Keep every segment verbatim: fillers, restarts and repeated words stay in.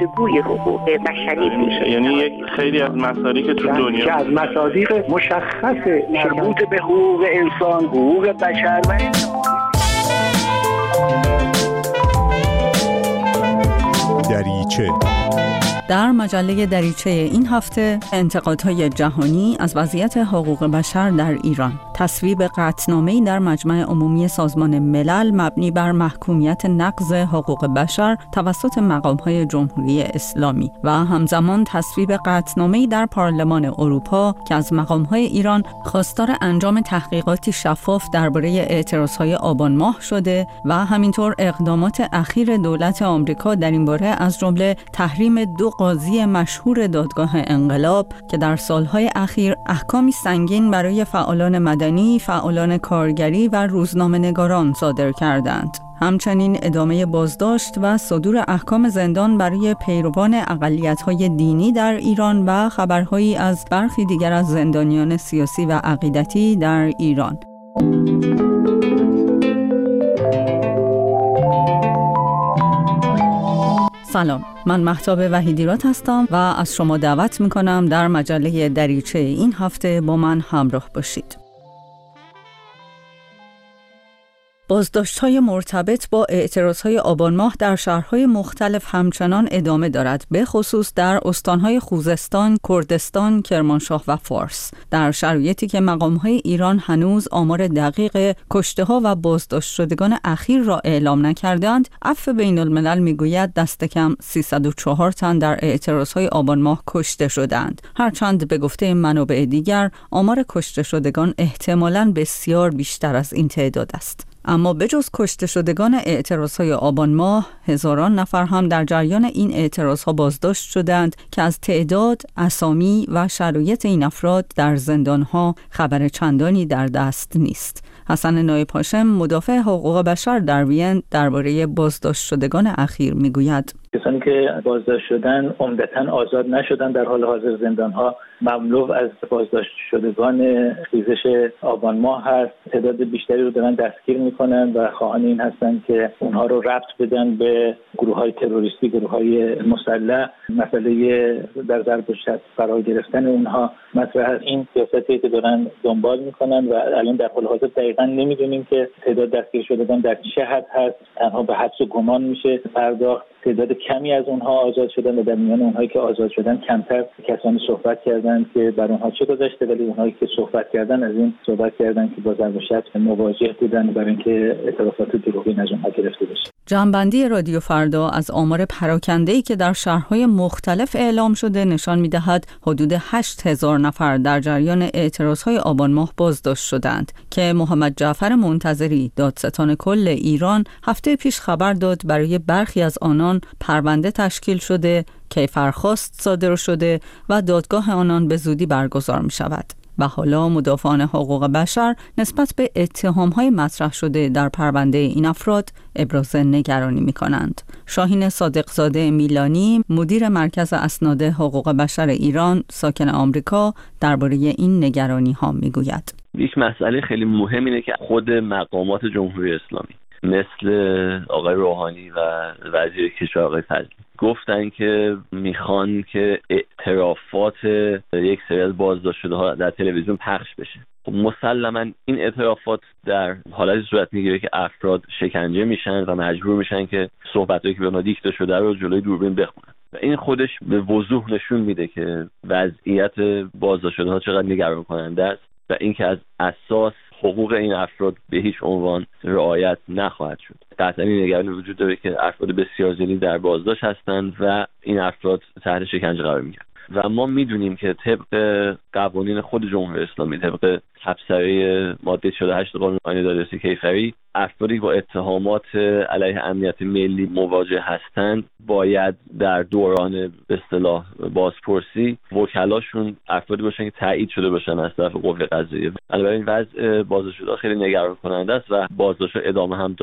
الگوی حقوق بشری میشه. یعنی یک خیلی از مصادیق که تو دنیا که از مصادیق مشخص مربوط به حقوق انسان، حقوق بشر و دریچه. در مجله دریچه این هفته انتقادهای جهانی از وضعیت حقوق بشر در ایران، تصویب قطعنامه‌ای در مجمع عمومی سازمان ملل مبنی بر محکومیت نقض حقوق بشر توسط مقام‌های جمهوری اسلامی و همزمان تصویب قطعنامه‌ای در پارلمان اروپا که از مقام‌های ایران خواستار انجام تحقیقاتی شفاف درباره اعتراضهای آبان ماه شده و همینطور اقدامات اخیر دولت آمریکا در این باره از جمله تحریم دو قاضی مشهور دادگاه انقلاب که در سالهای اخیر احکامی سنگین برای فعالان مدنی، فعالان کارگری و روزنامه‌نگاران صادر کردند. همچنین ادامه بازداشت و صدور احکام زندان برای پیروان اقلیت‌های دینی در ایران و خبرهایی از برخی دیگر از زندانیان سیاسی و عقیدتی در ایران. سلام، من مهتاب وحیدیراد هستم و از شما دعوت میکنم در مجله دریچه این هفته با من همراه باشید. بازداشت‌های مرتبط با اعتراضهای آبان ماه در شهرهای مختلف همچنان ادامه دارد، به خصوص در استانهای خوزستان، کردستان، کرمانشاه و فارس، در شرایطی که مقام‌های ایران هنوز آمار دقیق کشته‌ها و بازداشت شدگان اخیر را اعلام نکردند. عفو بین الملل میگوید دست کم سیصد و چهار تن در اعتراضهای آبان ماه کشته شدند، هرچند به گفته منابع دیگر آمار کشته شدگان احتمالاً بسیار بیشتر از این تعداد است. اما بجز کشته شدگان اعتراضهای آبان ماه، هزاران نفر هم در جریان این اعتراضها بازداشت شدند که از تعداد، اسامی و شرایط این افراد در زندانها خبر چندانی در دست نیست. حسن نایب هاشم، مدافع حقوق بشر در وین، درباره بازداشت شدگان اخیر میگوید: کسانی که بازداشت شدن عمدتاً آزاد نشدن. در حال حاضر زندان‌ها مملو از بازداشت شدگان خیزش آبان ماه هست. تعداد بیشتری رو دارن دستگیر میکنن و خواهان این هستن که اونها رو ربط بدن به گروه‌های تروریستی، گروه‌های مسلح. مسئله در ضرب قرار گرفتن اونها مطرح است. این سیاستی که دارن دنبال میکنن و الان در حال حاضر دقیقاً نمیدونیم که تعداد دستگیر شدگان در چه حد هست. تنها به حدس و گمان میشه پرداخت. تعداد کمی از اونها آزاد شدن و در میان اونهایی که آزاد شدن کمتر کسانی صحبت کردند که بر اونها چه گذشته، ولی اونهایی که صحبت کردن از این صحبت کردن که با ضرب و شتم مواجه بودن برای اینکه اعترافات دروغین از اونها گرفته بشه. جمع‌بندی رادیو فردا از آمار پراکنده‌ای که در شهرهای مختلف اعلام شده نشان می‌دهد حدود هشت هزار نفر در جریان اعتراضهای آبان ماه بازداشت شدند که محمد جعفر منتظری، دادستان کل ایران، هفته پیش خبر داد برای برخی از آنان پرونده تشکیل شده، کیفرخواست صادر شده و دادگاه آنان به زودی برگزار می‌شود. و حالا مدافعان حقوق بشر نسبت به اتهام‌های مطرح شده در پرونده این افراد ابراز نگرانی می‌کنند. شاهین صادقزاده میلانی، مدیر مرکز اسناد حقوق بشر ایران، ساکن آمریکا، درباره این نگرانی‌ها می‌گوید: یک مسئله خیلی مهم اینه که خود مقامات جمهوری اسلامی مثل آقای روحانی و وزیر کشور آقای فضلی گفتن که میخوان که اعترافات یک سری از بازداشت شده‌ها در تلویزیون پخش بشه. خب مسلماً این اعترافات در حالتی صورت میگیره که افراد شکنجه میشن و مجبور میشن که صحبتایی که به اونها دیکته شده رو جلوی دوربین بخونن و این خودش به وضوح نشون میده که وضعیت بازداشت شده‌ها چقدر نگران کننده است و اینکه از اساس حقوق این افراد به هیچ عنوان رعایت نخواهد شد. قطعاً این نگرانی وجود داره که افراد بسیار زیادی در بازداشت هستند و این افراد تحت شکنجه قرار میگیرند و ما میدونیم که طبق قوانین خود جمهوری اسلامی، طبق تبصره ماده چهل و هشت قانون آیین دادرسی کیفری، افرادی با اتهامات علیه امنیت ملی مواجه هستند باید در دوران به اصطلاح بازپرسی وکلاشون افرادی باشن که تایید شده باشن از طرف قوه قضاییه. البته این وضع بازداشت شده خیلی نگران کننده است و بازداشت ادامه هم داره.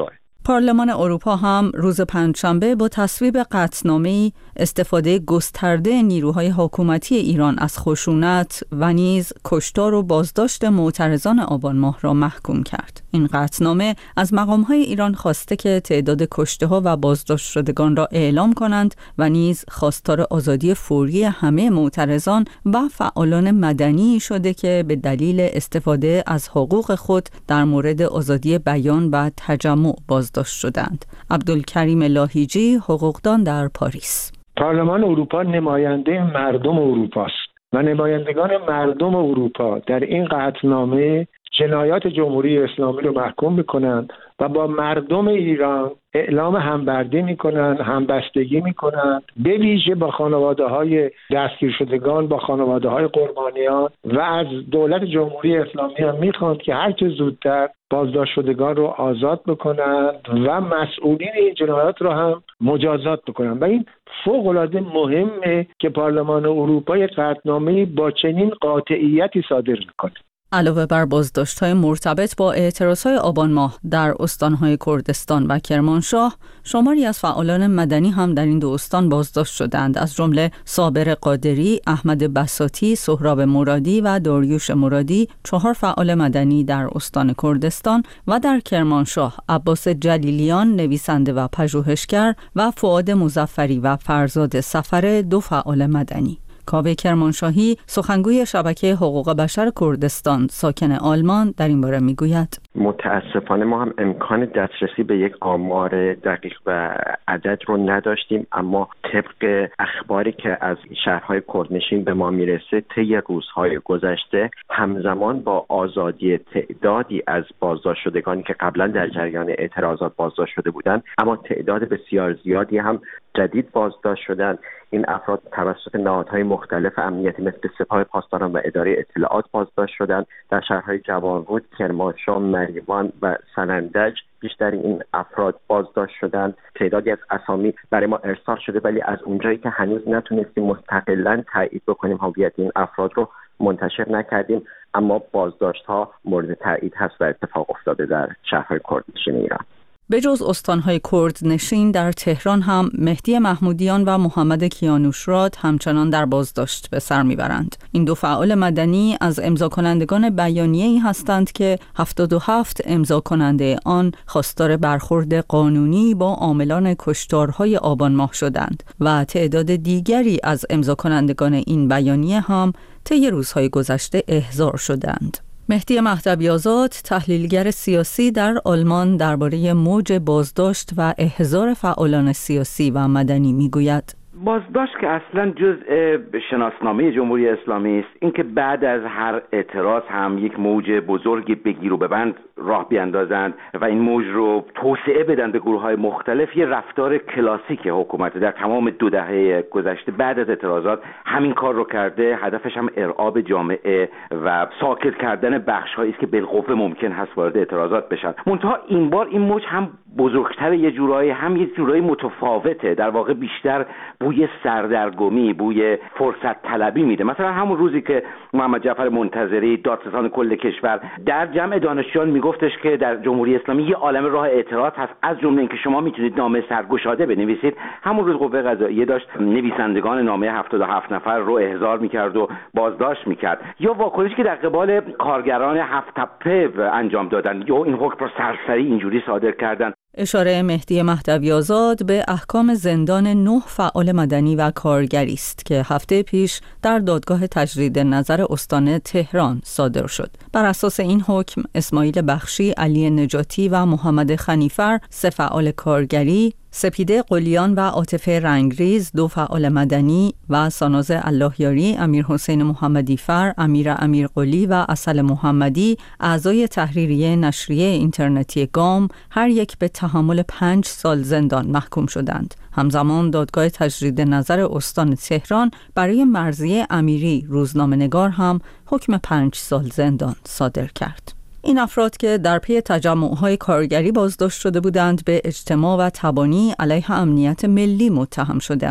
پارلمان اروپا هم روز پنجشنبه با تصویب قطعنامه‌ای استفاده گسترده نیروهای حکومتی ایران از خشونت و نیز کشتار و بازداشت معترضان آبان ماه را محکوم کرد. این قطعنامه از مقام‌های ایران خواسته که تعداد کشته‌ها و بازداشت شدگان را اعلام کنند و نیز خواستار آزادی فوری همه معترضان و فعالان مدنی شده که به دلیل استفاده از حقوق خود در مورد آزادی بیان و تجمع بازداشت شدند. عبدالکریم لاهیجی، حقوقدان در پاریس: پارلمان اروپا نماینده مردم اروپا است و نمایندگان مردم اروپا در این قطعنامه جنایات جمهوری اسلامی رو محکوم میکنند و با مردم ایران اعلام همبردی میکنند، همبستگی میکنند، به ویژه با خانواده های دستگیر شدگان، با خانواده های قربانیان، و از دولت جمهوری اسلامی هم میخواند که هر چه زودتر بازداشت شدگان رو آزاد بکنند و مسئولین این جنایات رو هم مجازات بکنند. و این فوق العاده مهمه که پارلمان اروپا یک قطعنامه با چنین قاطعیتی صادر میکنه. علاوه بر بازداشت‌های مرتبط با اعتراضهای آبان ماه در استان‌های کردستان و کرمانشاه، شماری از فعالان مدنی هم در این دو استان بازداشت شدند، از جمله صابر قادری، احمد بساطی، سهراب مرادی و داریوش مرادی، چهار فعال مدنی در استان کردستان، و در کرمانشاه عباس جلیلیان، نویسنده و پژوهشگر، و فؤاد مظفری و فرزاد سفر، دو فعال مدنی. کاوه کرمانشاهی، سخنگوی شبکه حقوق بشر کردستان ساکن آلمان، در این باره میگوید: متاسفانه ما هم امکان دسترسی به یک آمار دقیق و عدد رو نداشتیم، اما طبق اخباری که از شهرهای کردنشین به ما میرسه، طی روزهای گذشته همزمان با آزادی تعدادی از بازداشت شدگانی که قبلا در جریان اعتراضات بازداشت شده بودند، اما تعداد بسیار زیادی هم جدید بازداشت شدند. این افراد توسط نهادهای مختلف امنیتی مثل سپاه پاسداران و اداره اطلاعات بازداشت شدند. در شهرهای جوانرود، کرمانشاه، مریوان و سنندج بیشتر این افراد بازداشت شدند. تعدادی از اسامی برای ما ارسال شده، ولی از اونجایی که هنوز نتونستیم مستقلاً تایید بکنیم هویت این افراد رو منتشر نکردیم، اما بازداشت‌ها مورد تایید هست و اتفاق افتاده در شهرهای کردنشین ایران. به جز استانهای کرد نشین، در تهران هم مهدی محمودیان و محمد کیانوشراد همچنان در بازداشت به سر میبرند. این دو فعال مدنی از امضا کنندگان بیانیه‌ای هستند که هفتاد و هفت امضا کننده آن خواستار برخورد قانونی با عاملان کشتارهای آبان ماه شدند و تعداد دیگری از امضا کنندگان این بیانیه هم طی روزهای گذشته احضار شدند. مهدی مهدوی آزاد، تحلیلگر سیاسی در آلمان، درباره موج بازداشت و احضار فعالان سیاسی و مدنی میگوید: بازداشت که اصلا جزء شناسنامه جمهوری اسلامی است. اینکه بعد از هر اعتراض هم یک موج بزرگی بگیر و ببند راه بیاندازند و این موج رو توسعه بدن به گروه‌های مختلف، یه رفتار کلاسیک حکومت در تمام دو دهه گذشته بعد از اعتراضات همین کار رو کرده. هدفش هم ارعاب جامعه و ساکت کردن بخش‌هایی است که بالقوه ممکن هست وارد اعتراضات بشن. منتها این بار این موج هم بزرگتر، یه جورایی هم یه جورایی متفاوته، در واقع بیشتر بوی سردرگمی، بوی فرصت طلبی میده. مثلا همون روزی که محمد جعفر منتظری، دادستان کل کشور، در جمع دانشجویان میگفتش که در جمهوری اسلامی یه عالم راه اعتراض هست، از جمله اینکه شما میتونید نامه سرگشاده بنویسید، همون روز قوه قضاییه داشت نویسندگان نامه هفتاد و هفت نفر رو احضار میکرد و بازداشت میکرد. یا واکنشی که در قبال کارگران هفت تپه انجام دادن، یا این حکم رو سرسری اینجوری صادر کردن. اشاره مهدی مهدوی آزاد به احکام زندان نه فعال مدنی و کارگری است که هفته پیش در دادگاه تجدید نظر استان تهران صادر شد. بر اساس این حکم، اسماعیل بخشی، علی نجاتی و محمد خنیفر، سه فعال کارگری، سپیده قلیان و عاطفه رنگریز، دو فعال مدنی، و ساناز اللهیاری، امیر حسین محمدی فر، امیر امیر قلی و عسل محمدی، اعضای تحریریه نشریه اینترنتی گام، هر یک به تحمل پنج سال زندان محکوم شدند. همزمان دادگاه تجدید نظر استان تهران برای مرضیه امیری، روزنامه‌نگار، هم حکم پنج سال زندان صادر کرد. این افراد که در پی تجمع‌های کارگری بازداشت شده بودند، به اجتماع و تبانی علیه امنیت ملی متهم شدند.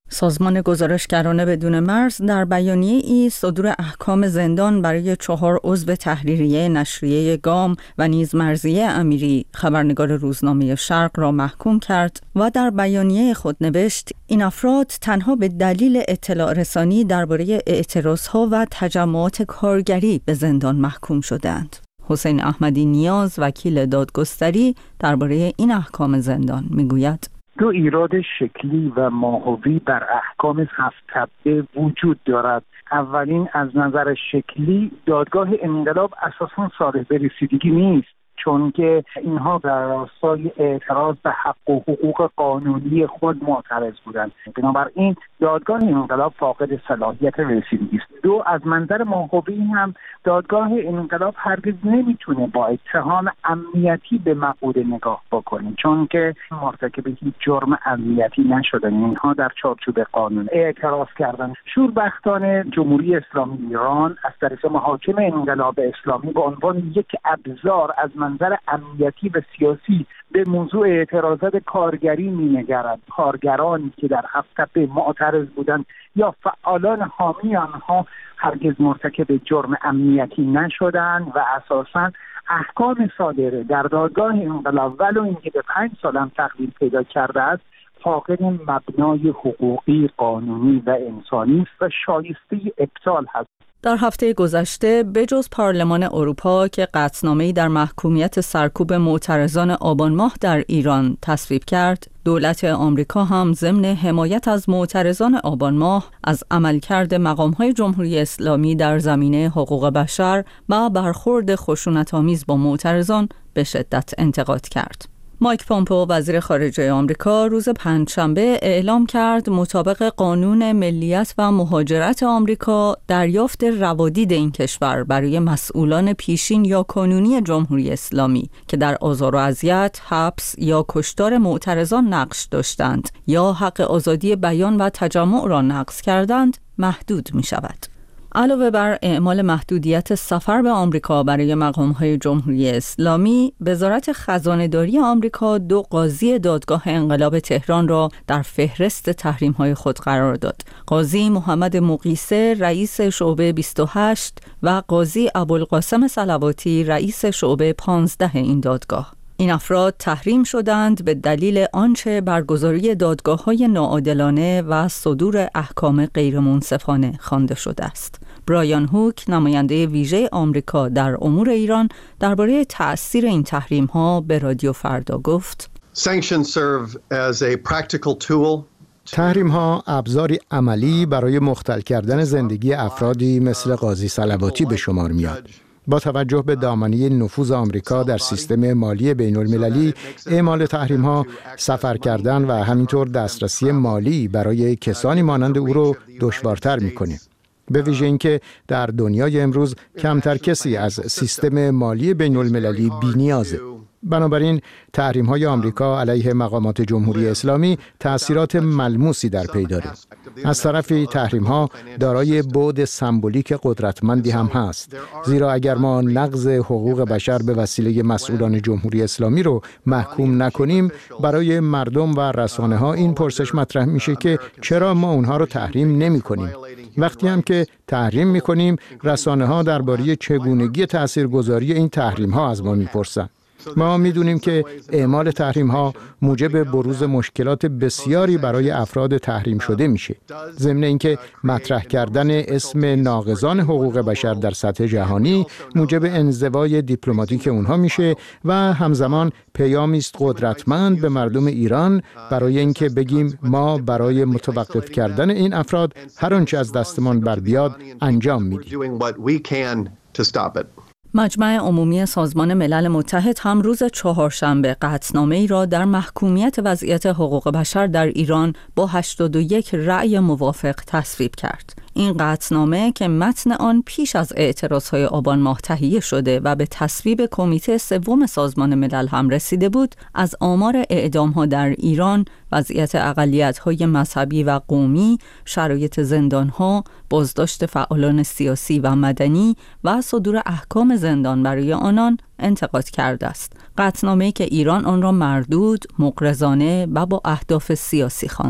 سازمان گزارشگران بدون مرز در بیانیه ای صدور احکام زندان برای چهار عضو تحریریه نشریه گام و نیز مرضیه امیری خبرنگار روزنامه شرق را محکوم کرد و در بیانیه خود نوشت این افراد تنها به دلیل اطلاع رسانی درباره اعتراضها و تجمعات کارگری به زندان محکوم شدند. حسین احمدی نیاز وکیل دادگستری درباره این احکام زندان میگوید دو ایراد شکلی و ماهوی بر احکام هفت تبعه وجود دارد. اولین از نظر شکلی دادگاه انقلاب اساساً صالح به رسیدگی نیست، چون که اینها در راستای اعتراض به حق و حقوق قانونی خود معترض بودند. بنابراین دادگاه انقلاب فاقد صلاحیت رسیدگی است. دو، از منظر ماهوی هم دادگاه انقلاب هرگز نمیتونه با اتهام امنیتی به مقوله نگاه بکنه، چون که مرتکب هیچ جرم امنیتی نشدن. اینها در چارچوب قانون اعتراض کردن. شوربختانه جمهوری اسلامی ایران از طریق محاکم انقلاب اسلامی به عنوان یک ابزار از منظر امنیتی و سیاسی به موضوع اعتراضات کارگری می‌نگرد. کارگرانی که در هفت تبعه معترض بودند یا فعالان حامی آنها هرگز مرتکب جرم امنیتی نشدند و اساساً احکام صادره در دادگاه انقلاب ولو اینکه به پنج سال هم تقلیل پیدا کرده است فاقد مبنای حقوقی، قانونی و انسانی است و شایسته ابطال هست. در هفته گذشته بجز پارلمان اروپا که قطعنامه‌ای در محکومیت سرکوب معترضان آبان ماه در ایران تصویب کرد، دولت آمریکا هم ضمن حمایت از معترضان آبان ماه از عملکرد مقام‌های جمهوری اسلامی در زمینه حقوق بشر و برخورد خشونت‌آمیز با معترضان به شدت انتقاد کرد. مایک پومپئو وزیر خارجه آمریکا روز پنجشنبه اعلام کرد مطابق قانون ملیت و مهاجرت آمریکا دریافت روادید این کشور برای مسئولان پیشین یا کنونی جمهوری اسلامی که در آزار و اذیت، حبس یا کشتار معترضان نقش داشتند یا حق آزادی بیان و تجمع را نقض کردند محدود می شود. علاوه بر اعمال محدودیت سفر به آمریکا برای مقام‌های جمهوری اسلامی، وزارت خزانه‌داری آمریکا دو قاضی دادگاه انقلاب تهران را در فهرست تحریم‌های خود قرار داد. قاضی محمد مقیسه رئیس شعبه بیست و هشت و قاضی ابوالقاسم صلواتی رئیس شعبه پانزده این دادگاه. این افراد تحریم شدند به دلیل آنچه برگزاری دادگاه‌های ناعادلانه و صدور احکام غیرمنصفانه خوانده شده است. برایان هوک، نماینده ویژه آمریکا در امور ایران، درباره تأثیر این تحریم‌ها به رادیو فردا گفت: تحریم‌ها ابزاری عملی برای مختل کردن زندگی افرادی مثل قاضی صلواتی به شمار میاد. با توجه به دامنه نفوذ آمریکا در سیستم مالی بین المللی، اعمال تحریم‌ها سفر کردن و همینطور دسترسی مالی برای کسانی مانند او رو دشوارتر می‌کنه. به ویژه اینکه در دنیای امروز کمتر کسی از سیستم مالی بین المللی بی‌نیازه. بنابراین تحریم‌های آمریکا علیه مقامات جمهوری اسلامی تأثیرات ملموسی در پی داره. از طرفی تحریم‌ها دارای بعد سمبولیک قدرتمندی هم هست، زیرا اگر ما نقض حقوق بشر به وسیله مسئولان جمهوری اسلامی رو محکوم نکنیم، برای مردم و رسانه‌ها این پرسش مطرح میشه که چرا ما اونها رو تحریم نمی‌کنیم. وقتی هم که تحریم می‌کنیم، رسانه‌ها درباره چگونگی تاثیرگذاری این تحریم‌ها از ما می‌پرسن. ما می‌دونیم که اعمال تحریم‌ها موجب بروز مشکلات بسیاری برای افراد تحریم شده میشه. ضمن اینکه مطرح کردن اسم ناقضان حقوق بشر در سطح جهانی موجب انزوای دیپلماتیک اونها میشه و همزمان پیامی است قدرتمند به مردم ایران برای اینکه بگیم ما برای متوقف کردن این افراد هر آنچه از دستمان بر بیاد انجام میدیم. مجمع عمومی سازمان ملل متحد هم روز چهارشنبه قطعنامه‌ای را در محکومیت وضعیت حقوق بشر در ایران با هشتاد و یک رأی موافق تصویب کرد. این قطعنامه که متن آن پیش از اعتراضهای آبان ماه تهیه شده و به تصویب کمیته سوم سازمان ملل هم رسیده بود، از آمار اعدام‌ها در ایران، وضعیت اقلیت‌های مذهبی و قومی، شرایط زندان‌ها، بازداشت فعالان سیاسی و مدنی و صدور احکام زندان برای آنان انتقاد کرده است. قطعنامه‌ای که ایران آن را مردود، مغرضانه و با اهداف سیاسی خواند.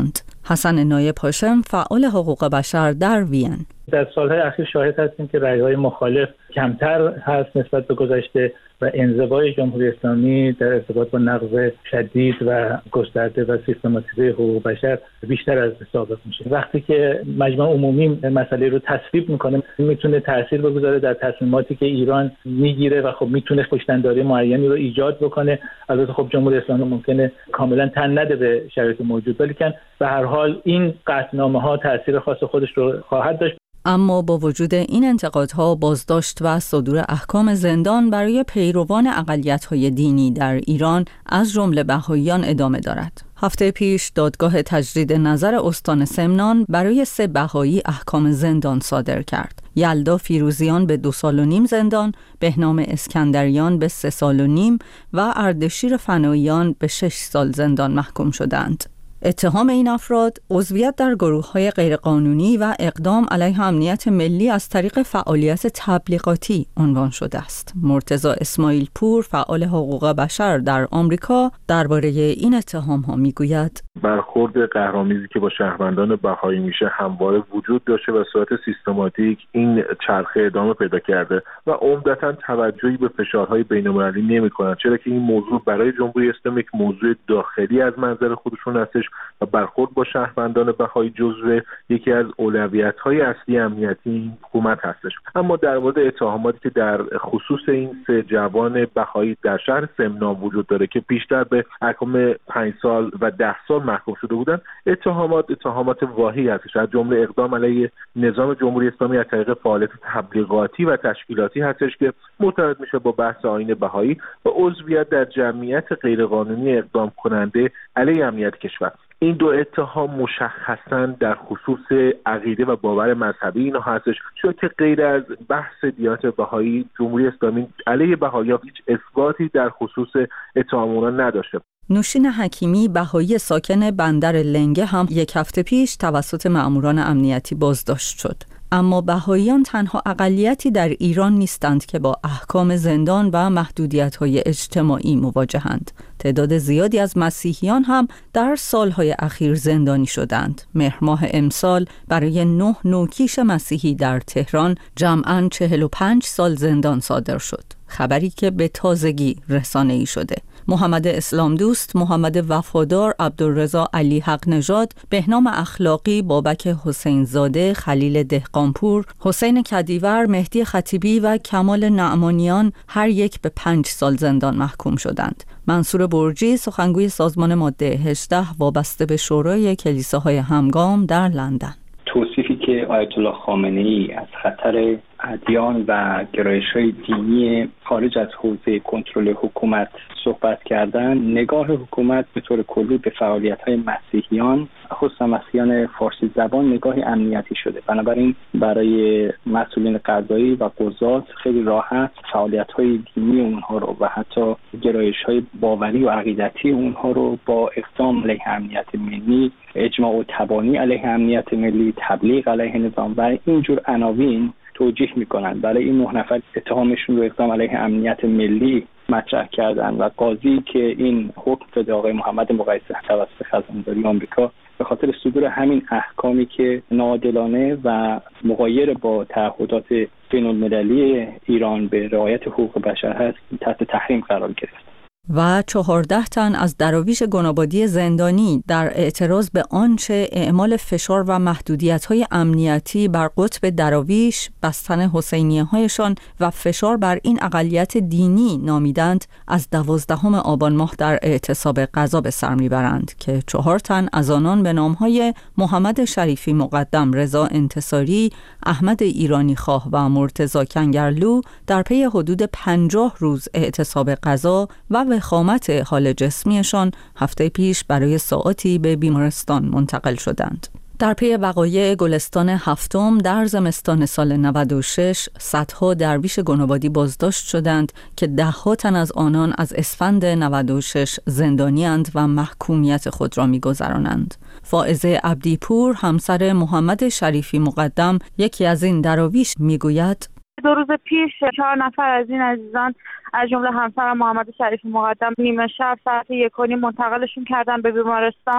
حسن نایب هاشم، فعال حقوق بشر در وین: در سالهای اخیر شاهد هستیم که رأی‌های مخالف کمتر هست نسبت به گذشته و انزوای جمهوری اسلامی در ارتباط با نقض شدید و گسترده و سیستماتیزه حقوق بشر بیشتر از سابق میشه. وقتی که مجمع عمومی مسئله رو تصویب میکنه میتونه تاثیر بگذاره در تصمیماتی که ایران میگیره و خب میتونه خوش‌تنداری معینی رو ایجاد بکنه. البته خب جمهوری اسلامی ممکنه کاملا تن نده به شرایط موجود، ولی که به هر حال این قطعنامه‌ها تاثیر خاص خودش رو خواهد داشت. اما با وجود این انتقادها، بازداشت و صدور احکام زندان برای پیروان اقلیت‌های دینی در ایران از جمله بهائیان ادامه دارد. هفته پیش دادگاه تجدید نظر استان سمنان برای سه بهایی احکام زندان صادر کرد. یلدا فیروزیان به دو سال و نیم زندان، بهنام اسکندریان به سه سال و نیم و اردشیر فناییان به شش سال زندان محکوم شدند. اتهام این افراد عضویت در گروه‌های غیرقانونی و اقدام علیه امنیت ملی از طریق فعالیت تبلیغاتی عنوان شده است. مرتضی اسماعیل پور، فعال حقوق بشر در آمریکا، درباره این اتهام‌ها میگوید: برخورد قهرآمیزی که با شهروندان بهایی میشه همواره وجود داشته و صورت سیستماتیک این چرخه ادامه پیدا کرده و عمدتاً توجهی به فشارهای بین‌المللی نمی‌کنند، چرا که این موضوع برای جمهوری اسلامی یک موضوع داخلی از منظر خودشون هستش و برخورد با شهروندان بهایی جزو یکی از اولویت‌های اصلی امنیتی حکومت هستش. اما در مورد اتهاماتی که در خصوص این سه جوان بهایی در شهر سمنان وجود داره که بیشتر به احکام پنج سال و ده سال محکوم شده بودند، اتهامات اتهامات واهی هستش، از جمله اقدام علیه نظام جمهوری اسلامی از طریق فعالیت تبلیغاتی و تشکیلاتی هستش که مرتبط میشه با بحث آیین بهایی و عضویت در جمعیت غیرقانونی اقدام کننده علیه امنیت کشور. این دو اتهام مشخصاً در خصوص عقیده و باور مذهبی اینا هستش، چون که غیر از بحث دیانت بهایی جمهوری اسلامی علیه بهایی‌ها هیچ اثباتی در خصوص اتهام اونا نداشته. نوشین حکیمی، بهایی ساکن بندر لنگه، هم یک هفته پیش توسط مأموران امنیتی بازداشت شد. اما بهاییان تنها اقلیتی در ایران نیستند که با احکام زندان و محدودیت‌های اجتماعی مواجهند. تعداد زیادی از مسیحیان هم در سالهای اخیر زندانی شدند. مهر ماه امسال برای نه نوکیش مسیحی در تهران جمعاً چهل و پنج سال زندان صادر شد. خبری که به تازگی رسانه‌ای شده. محمد اسلام دوست، محمد وفادار، عبدالرضا علی حق نژاد، بهنام اخلاقی، بابک حسین زاده، خلیل دهقانپور، حسین کدیور، مهدی خطیبی و کمال نعمانیان هر یک به پنج سال زندان محکوم شدند. منصور برجی، سخنگوی سازمان ماده هجده وابسته به شورای کلیساهای همگام در لندن: توصیفی که آیت الله خامنه‌ای از خطر ادیان و گرایش‌های دینی خارج از حوزه کنترل حکومت صحبت کردن، نگاه حکومت به طور کلی به فعالیت‌های مسیحیان، خصوصا مسیحیان فارسی زبان، نگاه امنیتی شده. بنابراین برای مسئولین قضایی و قضات خیلی راحت فعالیت‌های دینی اونها رو و حتی گرایش‌های باوری و عقیدتی اونها رو با اقدام علیه امنیت ملی، اجماع و تبانی علیه امنیت ملی، تبلیغ علیه نظام و اینجور عناوین توجیه میکنن. برای این نه نفر اتهامشون رو اقدام علیه امنیت ملی مطرح کردن و قاضی که این حکم داده آقای محمد مقیسه توسط خزانداری آمریکا به خاطر صدور همین احکامی که ناعادلانه و مغایر با تعهدات بین‌المللی ایران به رعایت حقوق بشر هست تحت تحریم قرار گرفت. و چهارده تن از دراویش گنابادی زندانی در اعتراض به آنچه اعمال فشار و محدودیت‌های امنیتی بر قطب دراویش، بستن حسینیه‌هایشان و فشار بر این اقلیت دینی نامیدند، از دوازدهم آبان ماه در اعتصاب غذا به سر میبرند که چهار تن از آنان به نام‌های محمد شریفی مقدم، رضا انتصاری، احمد ایرانی خواه و مرتضی کنگرلو در پی حدود پنجاه روز اعتصاب غذا و وخامت حال جسمیشان هفته پیش برای ساعاتی به بیمارستان منتقل شدند. در پی وقایع گلستان هفتم در زمستان سال نود و شش، صدها درویش گنابادی بازداشت شدند که ده‌ها تن از آنان از اسفند نود و شش زندانی‌اند و محکومیت خود را می‌گذرانند. فائزه عبدیپور، همسر محمد شریفی مقدم، یکی از این دراویش، می‌گوید: دو روز پیش چهار نفر از این عزیزان از جمله همسرم محمد شریفی مقدم نیمه شب ساعت یک و نیم منتقلشون کردن به بیمارستان.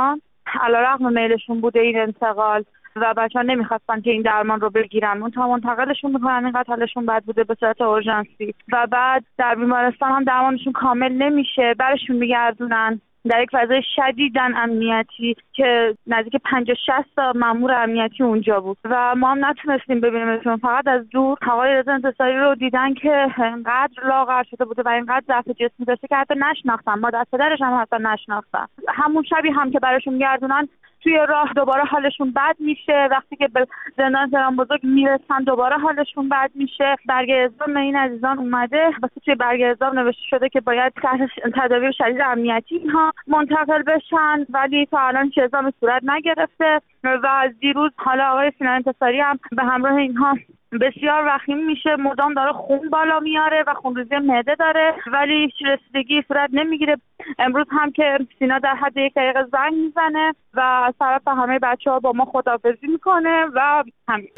علیرغم میلشون بوده این انتقال و بچه‌ها نمیخواستن که این درمان رو بگیرن، اون تا منتقلشون میکنن اینقدر حالشون بد بوده به صورت اورژانسی و بعد در بیمارستان هم درمانشون کامل نمیشه، برشون میگردونن در یک فضای شدیداً امنیتی که نزدیک پنجاه شصت تا مأمور امنیتی اونجا بود و ما هم نتونستیم ببینیمشون، فقط از دور آقای رضا انتصاری رو دیدن که انقدر لاغر شده بوده و اینقدر ضعف جسمی داشته که حتی نشناختن، ما دست پدرش هم حتی نشناختن. همون شبی هم که براشون میگردونن توی راه دوباره حالشون بد میشه، وقتی که به زندان تهران بزرگ میرسن دوباره حالشون بد میشه. برگه اعزام این عزیزان اومده واسه توی برگه اعزام نوشته شده که باید تحت تدابیر شدید امنیتی اینها منتقل بشن، ولی تا الان چه اعزامی صورت نگرفته و از دیروز حالا آقای سینای انتصاری هم به همراه اینها بسیار وخیم میشه، مدام داره خون بالا میاره و خونریزی معده داره ولی هیچ رسیدگی صورت نمیگیره. امروز هم که سینا در حد یک دقیقه زنگ میزنه و از طرف همه بچه ها با ما خداحافظی میکنه و همین.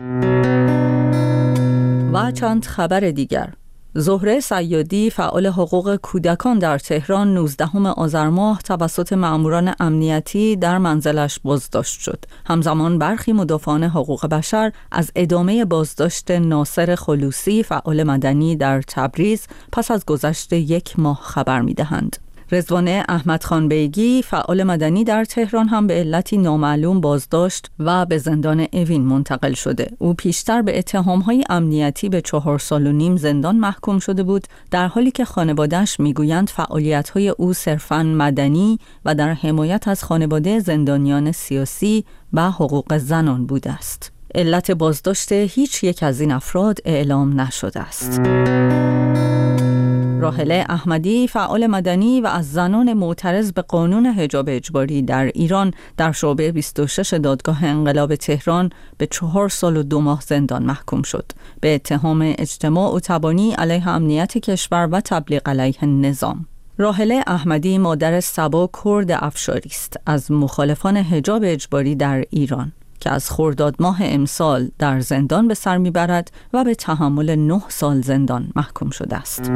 و چند خبر دیگر. زهره صیادی فعال حقوق کودکان در تهران نوزدهم آذر ماه توسط مأموران امنیتی در منزلش بازداشت شد. همزمان برخی مدافعان حقوق بشر از ادامه بازداشت ناصر خلوصی فعال مدنی در تبریز پس از گذشت یک ماه خبر می‌دهند. رضوان احمدخان بیگی فعال مدنی در تهران هم به علتی نامعلوم بازداشت و به زندان اوین منتقل شده. او پیشتر به اتهام‌های امنیتی به چهار سال و نیم زندان محکوم شده بود، در حالی که خانواده‌اش میگویند فعالیت‌های او صرفاً مدنی و در حمایت از خانواده زندانیان سیاسی و حقوق زنان بوده است. علت بازداشت هیچ یک از این افراد اعلام نشده است. راحله احمدی فعال مدنی و از زنان معترض به قانون حجاب اجباری در ایران در شعبه بیست و شش دادگاه انقلاب تهران به چهار سال و دو ماه زندان محکوم شد به اتهام اجتماع و تبانی علیه امنیت کشور و تبلیغ علیه نظام. راحله احمدی مادر صبا کرد افشاری است از مخالفان حجاب اجباری در ایران که از خرداد ماه امسال در زندان به سر میبرد و به تحمل نه سال زندان محکوم شده است.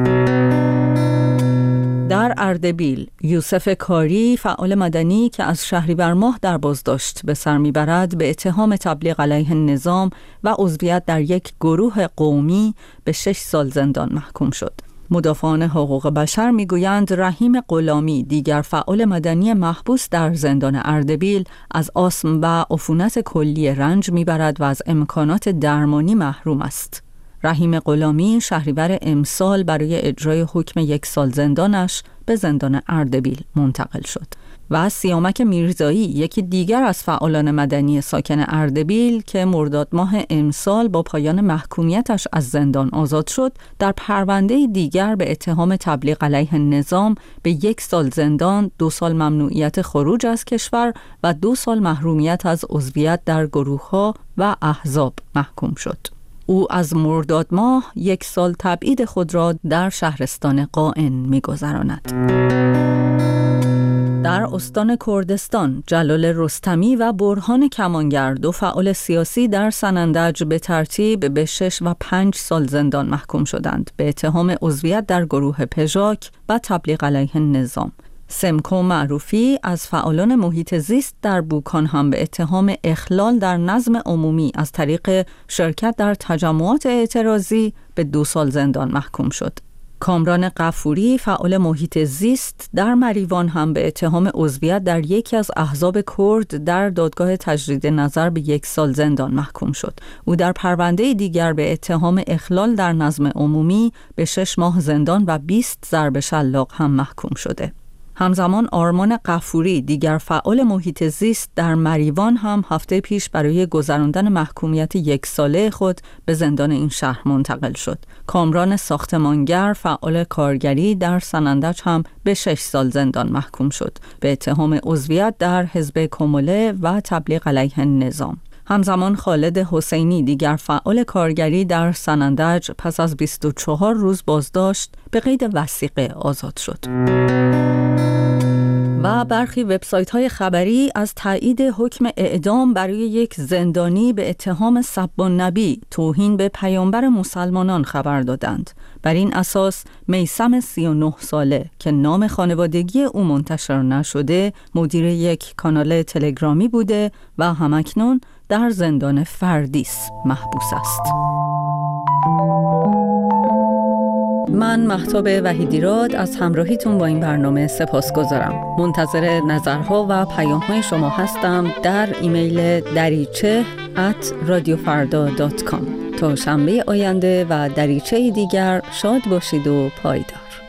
در اردبیل یوسف کاری فعال مدنی که از شهریور ماه در بازداشت به سر میبرد به اتهام تبلیغ علیه نظام و عضویت در یک گروه قومی به شش سال زندان محکوم شد. مدافعان حقوق بشر میگویند رحیم غلامی دیگر فعال مدنی محبوس در زندان اردبیل از آسم و عفونت کلی رنج میبرد و از امکانات درمانی محروم است. رحیم غلامی شهریور امسال برای اجرای حکم یک سال زندانش به زندان اردبیل منتقل شد. و سیامک میرزایی یکی دیگر از فعالان مدنی ساکن اردبیل که مرداد ماه امسال با پایان محکومیتش از زندان آزاد شد، در پرونده دیگر به اتهام تبلیغ علیه نظام به یک سال زندان، دو سال ممنوعیت خروج از کشور و دو سال محرومیت از عضویت در گروه‌ها و احزاب محکوم شد. او از مرداد ماه یک سال تبعید خود را در شهرستان قائن می‌گذراند. در استان کردستان جلال رستمی و برهان کمانگر دو فعال سیاسی در سنندج به ترتیب به شش و پنج سال زندان محکوم شدند به اتهام عضویت در گروه پژاک و تبلیغ علیه نظام. سمکو معروفی از فعالان محیط زیست در بوکان هم به اتهام اخلال در نظم عمومی از طریق شرکت در تجمعات اعتراضی به دو سال زندان محکوم شد. کامران غفوری فعال محیط زیست در مریوان هم به اتهام عضویت در یکی از احزاب کرد در دادگاه تجدید نظر به یک سال زندان محکوم شد. او در پرونده دیگر به اتهام اخلال در نظم عمومی به شش ماه زندان و بیست ضرب شلاق هم محکوم شده. همزمان آرمان غفوری دیگر فعال محیط زیست در مریوان هم هفته پیش برای گذراندن محکومیت یک ساله خود به زندان این شهر منتقل شد. کامران ساختمانگر فعال کارگری در سنندج هم به شش سال زندان محکوم شد به اتهام عضویت در حزب کموله و تبلیغ علیه نظام. همزمان خالد حسینی دیگر فعال کارگری در سنندج پس از بیست و چهار روز بازداشت به قید وثیقه آزاد شد. و برخی وبسایت‌های خبری از تایید حکم اعدام برای یک زندانی به اتهام سب النبی، توهین به پیامبر مسلمانان خبر دادند. بر این اساس میثم سی و نه ساله که نام خانوادگی او منتشر نشده، مدیر یک کانال تلگرامی بوده و همکنون در زندان فردیس محبوس است. من مهتاب وحیدیراد از همراهیتون با این برنامه سپاسگزارم. منتظر نظرها و پیام‌های شما هستم در ایمیل دریچه ات رادیو فردا دات کام. تا شنبه آینده و دریچه دیگر شاد باشید و پایدار.